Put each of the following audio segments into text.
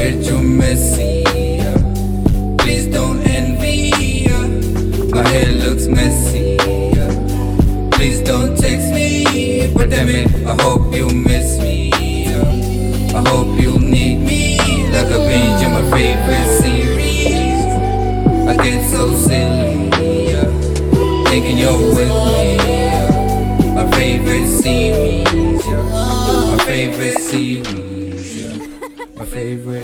with you messy. Please don't envy. My hair looks messy. Please don't text me, but damn it, I hope you miss me. I hope you need me like a binge in my favorite series. I get so silly thinking you're with me. My favorite series, my favorite series, my favorite.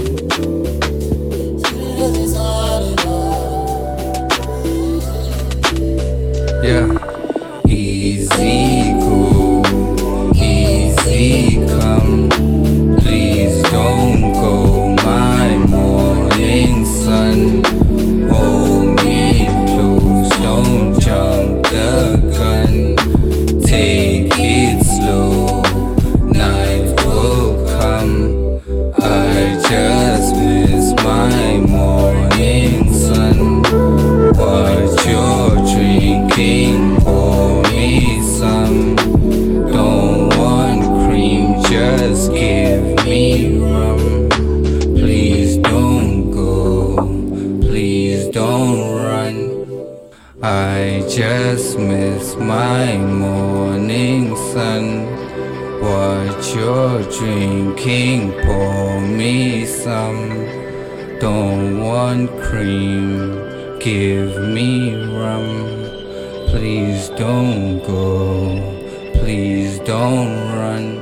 Yeah. Easy go, easy come. Please don't go, my morning sun. Hold me close, don't jump the gun. Take it slow, night will come. I just miss my morning sun. What you're drinking, pour me some. Don't want cream, just give me rum. Please don't go, please don't run. I just miss my morning sun. What you're drinking, pour me some. Don't want cream, give me rum. Please don't go, please don't run.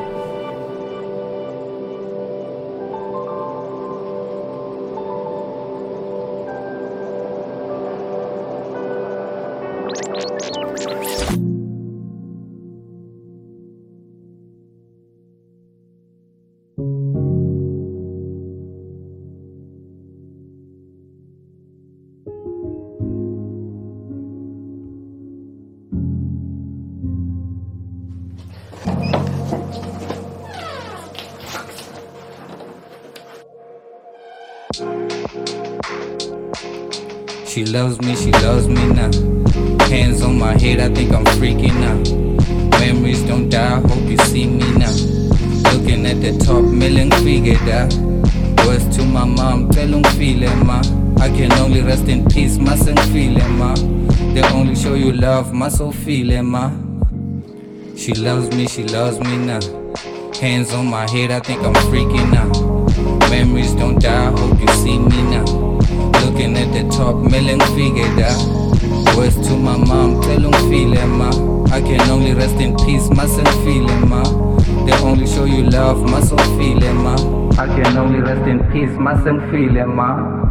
She loves me now. Hands on my head, I think I'm freaking out. Memories don't die, hope you see me now. Looking at the top, million figured out. Words to my mom, tell 'em feeling ma. I can only rest in peace, my son feeling ma. They only show you love, my soul feeling ma. She loves me now. Hands on my head, I think I'm freaking out. Memories don't die, hope you see me now. Looking at the top, million figured out. Words to my mom, tell 'em feeling ma. I can only rest in peace, my son feeling ma. They only show you love, my soul feeling ma. I can only rest in peace, my son feeling ma.